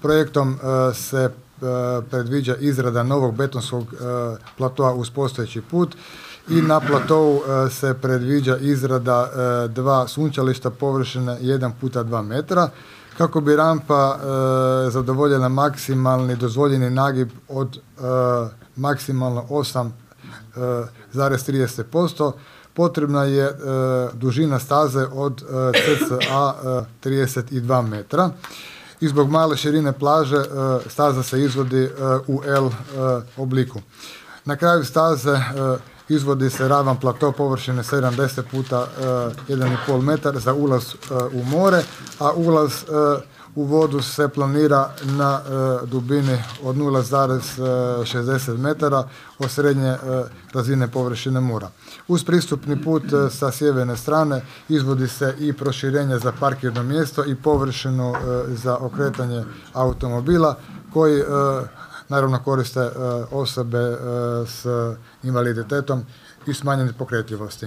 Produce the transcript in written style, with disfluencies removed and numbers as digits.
Projektom se predviđa izrada novog betonskog platoa uz postojeći put i na platovu se predviđa izrada 2 sunčališta površine 1x2 metra kako bi rampa zadovoljila maksimalni dozvoljeni nagib od maksimalno 8,30%. Potrebna je dužina staze od cca 32 metra. I zbog male širine plaže staza se izvodi u L obliku. Na kraju staze izvodi se ravan plato površine 70 puta 1,5 metar za ulaz u more, a ulaz u vodu se planira na dubini od 0,60 metara od srednje razine površine mora. Uz pristupni put sa sjeverne strane izvodi se i proširenje za parkirno mjesto i površinu za okretanje automobila koji naravno koriste osobe s invaliditetom i smanjene pokretljivosti.